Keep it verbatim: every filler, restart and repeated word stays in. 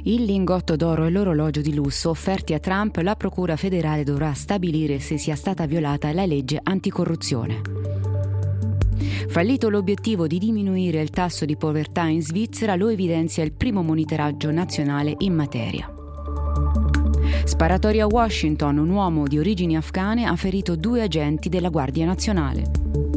Il lingotto d'oro e l'orologio di lusso offerti a Trump, la Procura federale dovrà stabilire se sia stata violata la legge anticorruzione. Fallito l'obiettivo di diminuire il tasso di povertà in Svizzera, lo evidenzia il primo monitoraggio nazionale in materia. Sparatoria a Washington, un uomo di origini afghane ha ferito due agenti della Guardia Nazionale.